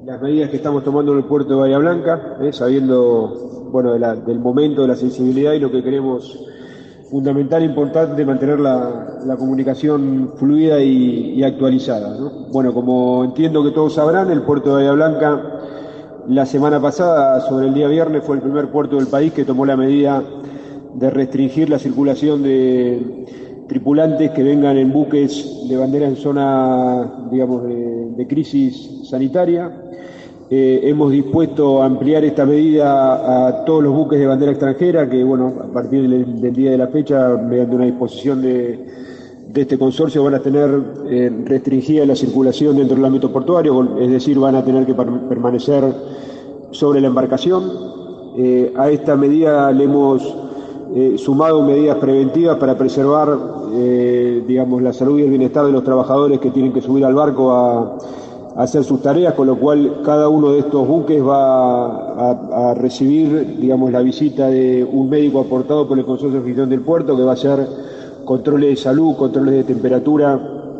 las medidas que estamos tomando en el puerto de Bahía Blanca, sabiendo del momento, de la sensibilidad y lo que queremos fundamental e importante mantener la comunicación fluida y actualizada, ¿no? Bueno, como entiendo que todos sabrán, el puerto de Bahía Blanca la semana pasada, sobre el día viernes, fue el primer puerto del país que tomó la medida de restringir la circulación de tripulantes que vengan en buques de bandera en zona, digamos, de crisis sanitaria. Hemos dispuesto a ampliar esta medida a todos los buques de bandera extranjera que, bueno, a partir del día de la fecha, mediante una disposición de este consorcio, van a tener restringida la circulación dentro del ámbito portuario, es decir, van a tener que permanecer sobre la embarcación. A esta medida le hemos sumado medidas preventivas para preservar, digamos, la salud y el bienestar de los trabajadores que tienen que subir al barco a hacer sus tareas, con lo cual cada uno de estos buques va a recibir, digamos, la visita de un médico aportado por el Consorcio de Gestión del Puerto, que va a hacer controles de salud, controles de temperatura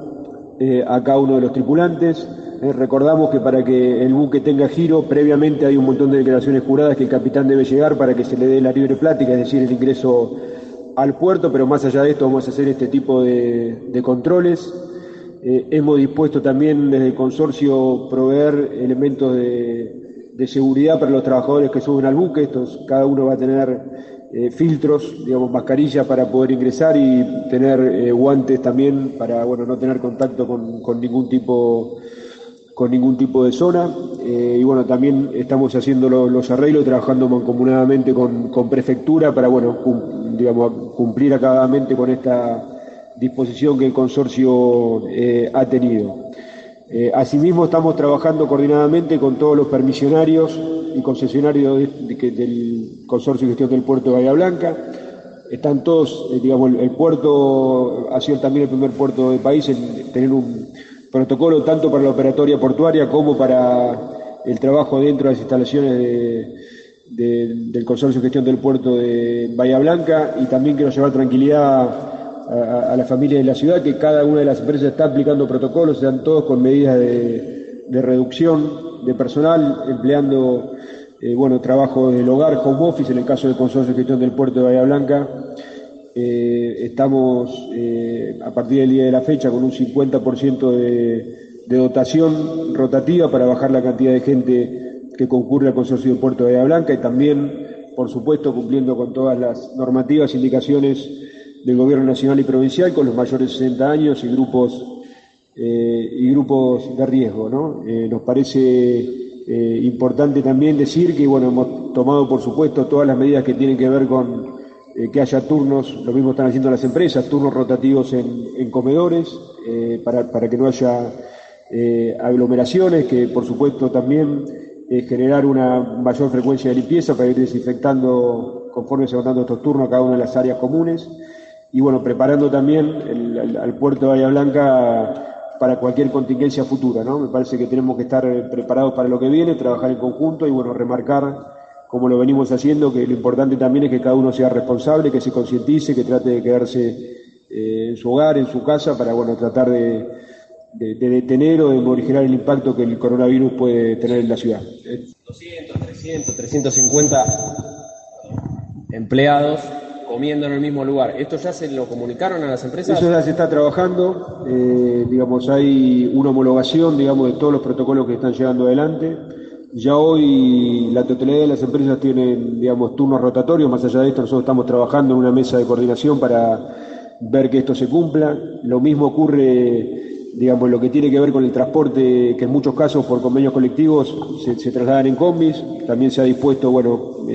a cada uno de los tripulantes. Recordamos que para que el buque tenga giro, previamente hay un montón de declaraciones juradas que el capitán debe llegar para que se le dé la libre plática, es decir, el ingreso al puerto, pero más allá de esto vamos a hacer este tipo de controles. Hemos dispuesto también desde el consorcio proveer elementos de seguridad para los trabajadores que suben al buque. Cada uno va a tener filtros, digamos, mascarillas para poder ingresar y tener guantes también para, bueno, no tener contacto con ningún tipo de zona. Y bueno, también estamos haciendo los arreglos, trabajando mancomunadamente con prefectura para, bueno, cumplir acabadamente con esta disposición que el consorcio ha tenido. Asimismo, estamos trabajando coordinadamente con todos los permisionarios y concesionarios del Consorcio de Gestión del Puerto de Bahía Blanca. Están todos, digamos, el puerto ha sido también el primer puerto del país en tener un protocolo tanto para la operatoria portuaria como para el trabajo dentro de las instalaciones del Consorcio de Gestión del Puerto de Bahía Blanca, y también quiero llevar tranquilidad a la familia de la ciudad, que cada una de las empresas está aplicando protocolos, están todos con medidas de reducción de personal, empleando trabajo del hogar, home office. En el caso del Consorcio de Gestión del Puerto de Bahía Blanca, estamos a partir del día de la fecha con un 50% de dotación rotativa para bajar la cantidad de gente que concurre al Consorcio del Puerto de Bahía Blanca, y también, por supuesto, cumpliendo con todas las normativas e indicaciones del Gobierno nacional y provincial con los mayores de 60 años y grupos de riesgo, ¿no? Nos parece importante también decir que, bueno, hemos tomado, por supuesto, todas las medidas que tienen que ver con que haya turnos, lo mismo están haciendo las empresas, turnos rotativos en comedores, para que no haya aglomeraciones, que por supuesto también generar una mayor frecuencia de limpieza para ir desinfectando conforme se van dando estos turnos a cada una de las áreas comunes. Y bueno, preparando también al puerto de Bahía Blanca para cualquier contingencia futura, ¿no? Me parece que tenemos que estar preparados para lo que viene, trabajar en conjunto y, bueno, remarcar, como lo venimos haciendo, que lo importante también es que cada uno sea responsable, que se concientice, que trate de quedarse en su hogar, en su casa, para, bueno, tratar de detener o de morigerar el impacto que el coronavirus puede tener en la ciudad. 200, 300, 350 empleados comiendo en el mismo lugar. ¿Esto ya se lo comunicaron a las empresas? Eso ya se está trabajando, digamos, hay una homologación, digamos, de todos los protocolos que están llevando adelante. Ya hoy la totalidad de las empresas tienen, digamos, turnos rotatorios. Más allá de esto, nosotros estamos trabajando en una mesa de coordinación para ver que esto se cumpla. Lo mismo ocurre, digamos, lo que tiene que ver con el transporte, que en muchos casos por convenios colectivos se trasladan en combis. También se ha dispuesto, bueno,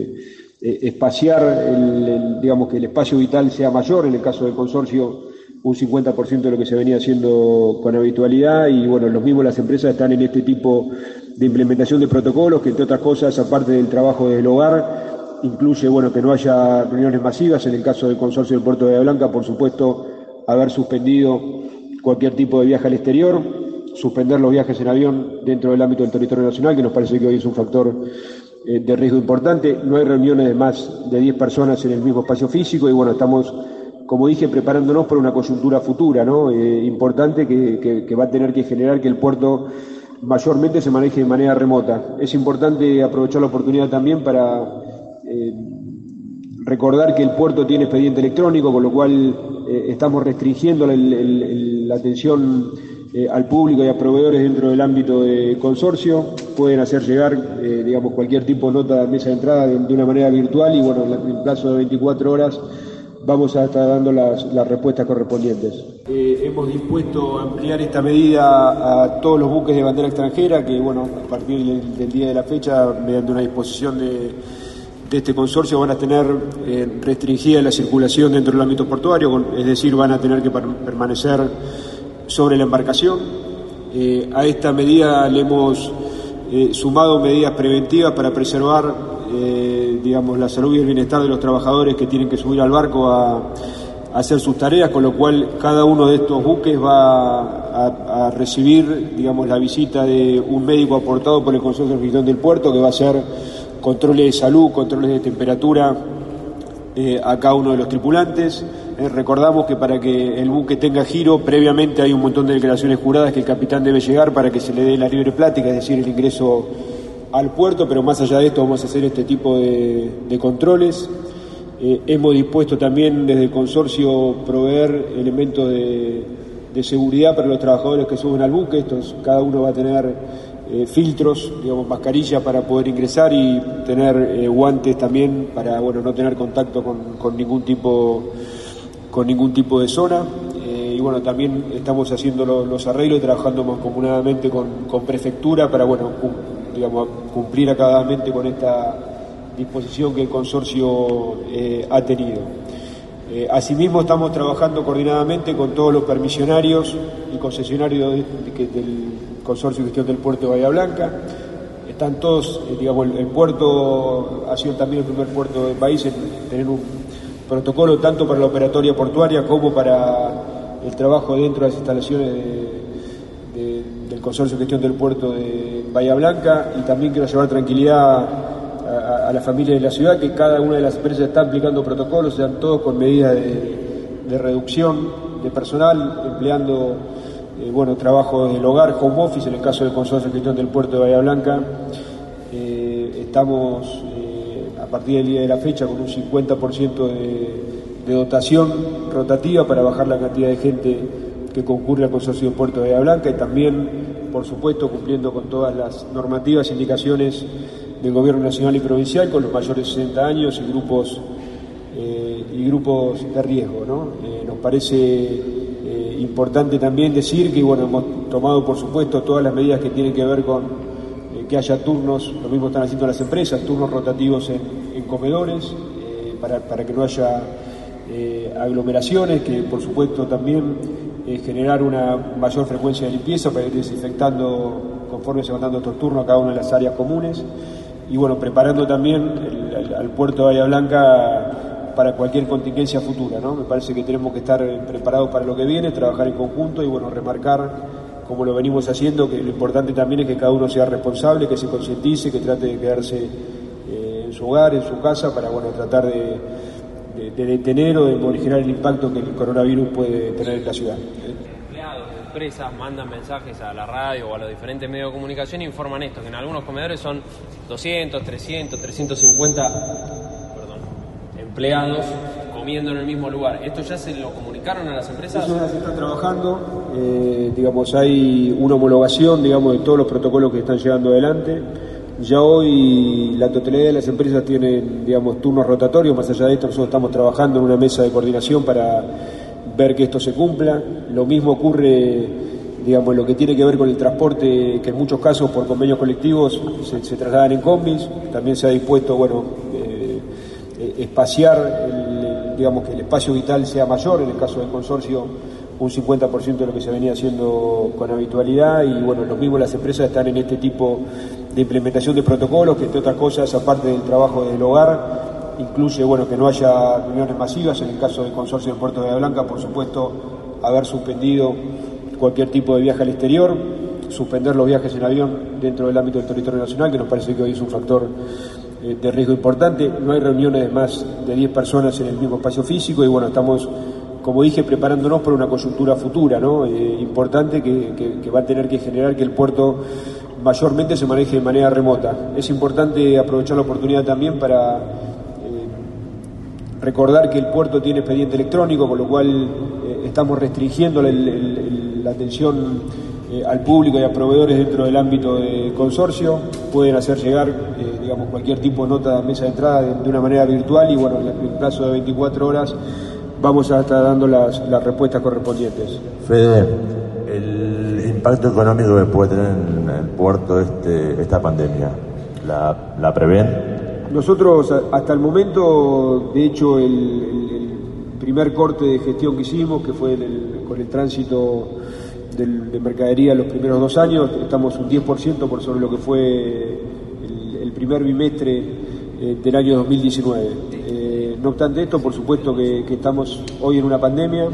espaciar, digamos, que el espacio vital sea mayor, en el caso del consorcio un 50% de lo que se venía haciendo con habitualidad, y bueno, los mismos las empresas están en este tipo de implementación de protocolos, que entre otras cosas, aparte del trabajo del hogar, incluye, bueno, que no haya reuniones masivas. En el caso del consorcio del Puerto de Bahía Blanca, por supuesto, haber suspendido cualquier tipo de viaje al exterior, suspender los viajes en avión dentro del ámbito del territorio nacional, que nos parece que hoy es un factor de riesgo importante. No hay reuniones de más de 10 personas en el mismo espacio físico, y bueno, estamos, como dije, preparándonos para una coyuntura futura, ¿no? Importante que va a tener que generar que el puerto mayormente se maneje de manera remota. Es importante aprovechar la oportunidad también para recordar que el puerto tiene expediente electrónico, con lo cual estamos restringiendo la atención al público y a proveedores dentro del ámbito de consorcio. Pueden hacer llegar cualquier tipo de nota de mesa de entrada de una manera virtual y bueno, en el plazo de 24 horas vamos a estar dando las respuestas correspondientes. Hemos dispuesto a ampliar esta medida a todos los buques de bandera extranjera que, bueno, a partir del día de la fecha, mediante una disposición de este consorcio, van a tener restringida la circulación dentro del ámbito portuario, es decir, van a tener que permanecer sobre la embarcación. A esta medida le hemos sumado medidas preventivas para preservar la salud y el bienestar de los trabajadores que tienen que subir al barco a hacer sus tareas, con lo cual cada uno de estos buques va a recibir, la visita de un médico aportado por el Consorcio de Gestión del Puerto, que va a hacer controles de salud, controles de temperatura a cada uno de los tripulantes. Recordamos que para que el buque tenga giro, previamente hay un montón de declaraciones juradas que el capitán debe llegar para que se le dé la libre plática, es decir, el ingreso al puerto, pero más allá de esto vamos a hacer este tipo de controles. Hemos dispuesto también desde el consorcio proveer elementos de seguridad para los trabajadores que suben al buque. Cada uno va a tener filtros, mascarilla para poder ingresar y tener guantes también para no tener contacto con ningún tipo de zona. Y bueno, también estamos haciendo los arreglos y trabajando mancomunadamente con prefectura para cumplir acabadamente con esta disposición que el consorcio ha tenido. Asimismo, estamos trabajando coordinadamente con todos los permisionarios y concesionarios del Consorcio de Gestión del Puerto de Bahía Blanca. Están todos, el puerto ha sido también el primer puerto del país en tener un protocolo tanto para la operatoria portuaria como para el trabajo dentro de las instalaciones del Consorcio de Gestión del Puerto de Bahía Blanca. Y también quiero llevar tranquilidad a la familia de la ciudad, que cada una de las empresas está aplicando protocolos, sean todos con medidas de reducción de personal, empleando trabajo desde el hogar, home office, en el caso del Consorcio de Gestión del Puerto de Bahía Blanca. Estamos a partir del día de la fecha con un 50% de dotación rotativa para bajar la cantidad de gente que concurre al Consorcio del Puerto de Bahía Blanca, y también, por supuesto, cumpliendo con todas las normativas e indicaciones del Gobierno nacional y provincial, con los mayores de 60 años y grupos de riesgo, ¿no? Nos parece importante también decir que hemos tomado, por supuesto, todas las medidas que tienen que ver con que haya turnos, lo mismo están haciendo las empresas, turnos rotativos en comedores, para que no haya aglomeraciones, que por supuesto también generar una mayor frecuencia de limpieza para ir desinfectando conforme se van dando estos turnos a cada una de las áreas comunes. Y preparando también al puerto de Bahía Blanca para cualquier contingencia futura, ¿no? Me parece que tenemos que estar preparados para lo que viene, trabajar en conjunto y remarcar, como lo venimos haciendo, que lo importante también es que cada uno sea responsable, que se concientice, que trate de quedarse en su hogar, en su casa, para tratar de detener o de morigerar el impacto que el coronavirus puede tener en la ciudad. Empresas mandan mensajes a la radio o a los diferentes medios de comunicación e informan esto, que en algunos comedores son 200, 300, 350 empleados comiendo en el mismo lugar. ¿Esto ya se lo comunicaron a las empresas? Eso ya se está trabajando, hay una homologación, de todos los protocolos que están llevando adelante. Ya hoy la totalidad de las empresas tienen, turnos rotatorios. Más allá de esto, nosotros estamos trabajando en una mesa de coordinación para ver que esto se cumpla. Lo mismo ocurre, en lo que tiene que ver con el transporte, que en muchos casos por convenios colectivos se trasladan en combis. También se ha dispuesto, espaciar, que el espacio vital sea mayor, en el caso del consorcio un 50% de lo que se venía haciendo con habitualidad. Y lo mismo las empresas están en este tipo de implementación de protocolos, que entre otras cosas, aparte del trabajo del hogar, incluye que no haya reuniones masivas. En el caso del Consorcio del Puerto de Bahía Blanca, por supuesto, haber suspendido cualquier tipo de viaje al exterior, suspender los viajes en avión dentro del ámbito del territorio nacional, que nos parece que hoy es un factor de riesgo importante. No hay reuniones de más de 10 personas en el mismo espacio físico y estamos como dije, preparándonos para una coyuntura futura, ¿no? Importante que va a tener que generar que el puerto mayormente se maneje de manera remota. Es importante aprovechar la oportunidad también para recordar que el puerto tiene expediente electrónico, con lo cual estamos restringiendo la atención al público y a proveedores dentro del ámbito de consorcio. Pueden hacer llegar cualquier tipo de nota a mesa de entrada de una manera virtual y bueno, en el plazo de 24 horas vamos a estar dando las respuestas correspondientes. Fede, el impacto económico que puede tener en el puerto esta pandemia, ¿la prevén? Nosotros hasta el momento, de hecho, el primer corte de gestión que hicimos, que fue con el tránsito de mercadería en los primeros 2 años, estamos un 10% por sobre lo que fue el primer bimestre del año 2019. No obstante esto, por supuesto que estamos hoy en una pandemia.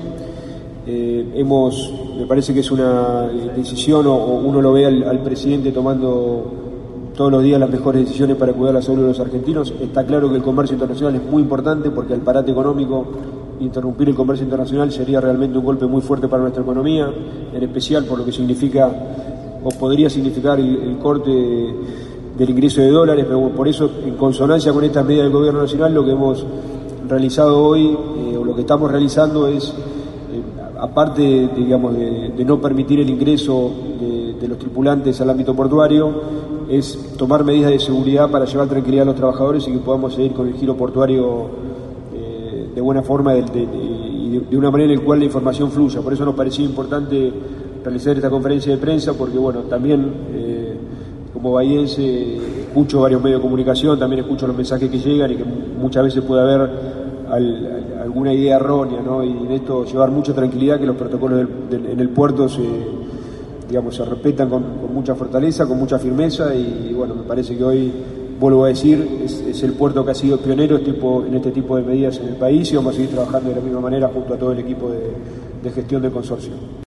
Me parece que es una decisión, o uno lo ve al presidente tomando todos los días las mejores decisiones para cuidar la salud de los argentinos. Está claro que el comercio internacional es muy importante porque al parate económico, interrumpir el comercio internacional sería realmente un golpe muy fuerte para nuestra economía, en especial por lo que significa o podría significar el corte del ingreso de dólares, pero por eso, en consonancia con estas medidas del gobierno nacional, lo que hemos realizado hoy, o lo que estamos realizando es, aparte de no permitir el ingreso de los tripulantes al ámbito portuario, es tomar medidas de seguridad para llevar tranquilidad a los trabajadores y que podamos seguir con el giro portuario de buena forma y de una manera en la cual la información fluya. Por eso nos parecía importante realizar esta conferencia de prensa, porque bueno, también como bahiense escucho varios medios de comunicación, también escucho los mensajes que llegan y que muchas veces puede haber alguna idea errónea, ¿no? Y en esto llevar mucha tranquilidad, que los protocolos en el puerto se respetan con mucha fortaleza, con mucha firmeza, y bueno, me parece que hoy, vuelvo a decir, es el puerto que ha sido pionero en este tipo de medidas en el país, y vamos a seguir trabajando de la misma manera junto a todo el equipo de gestión del consorcio.